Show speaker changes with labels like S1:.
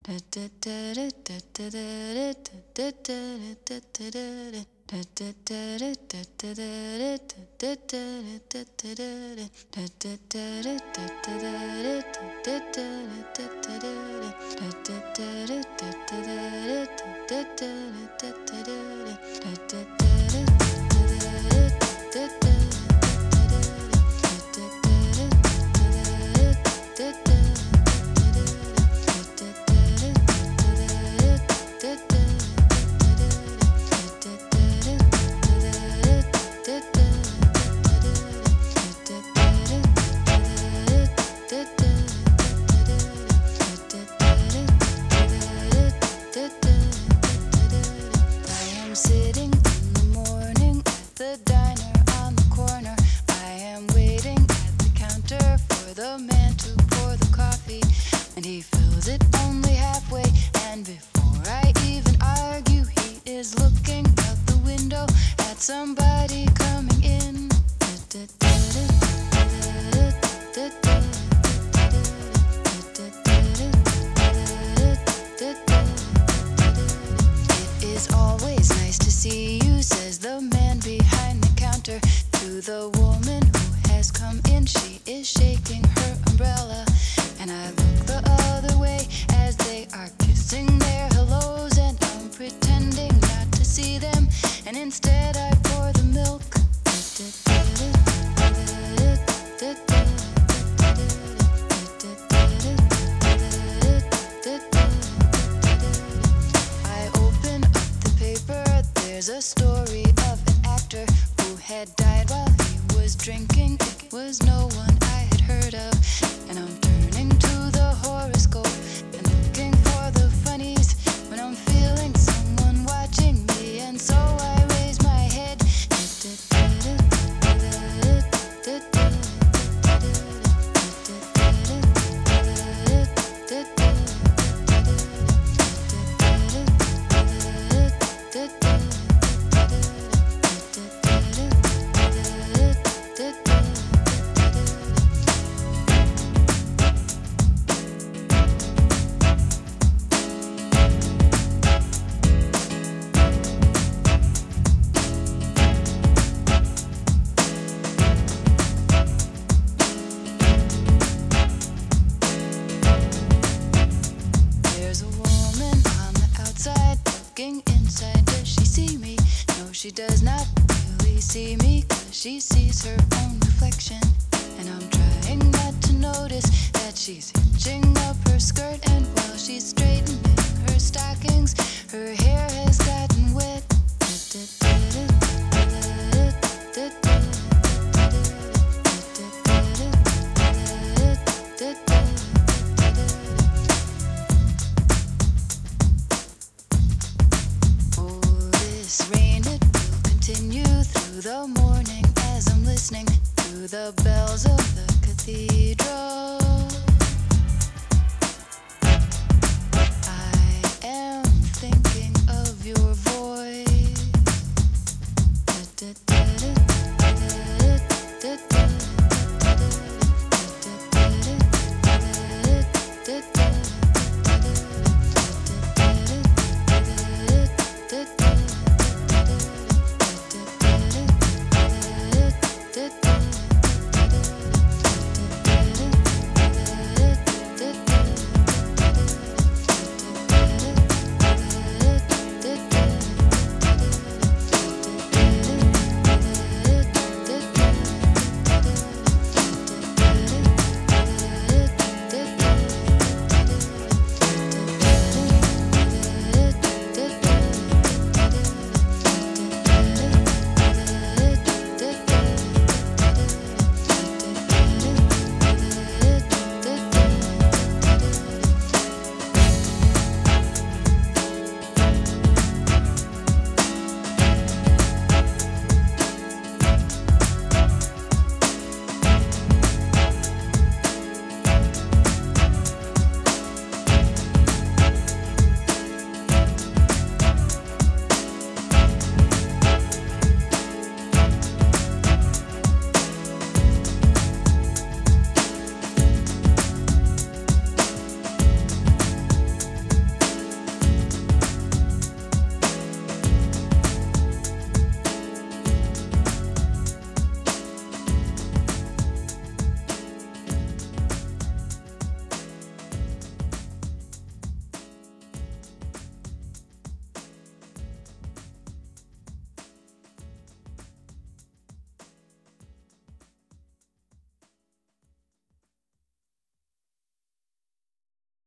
S1: Sitting in the morning at the diner on the corner. I am waiting at the counter for the man to pour the coffee, and he fills it only halfway. And before I even argue, he is looking out the window at somebody coming in. It is always nice to see you, says the man behind the counter to the woman who has come in. She is shaking her umbrella, and I look the other way as they are kissing their hellos, and I'm pretending not to see them, and instead I pour the milk. I open up the paper. There's a story of an actor who had died while he was drinking. It was no one I had heard of, and I'm turning to the horoscope and looking for the funnies when I'm feeling someone watching me, and so I raise my head. There's a woman on the outside looking inside. Does she see me? No, she does not really see me, 'cause she sees her own reflection. And I'm trying not to notice that she's hitching up her skirt, and while she's straightening her stockings, her hair has gotten wet. Oh, this rain, it will continue through the morning as I'm listening to the bells of the cathedral.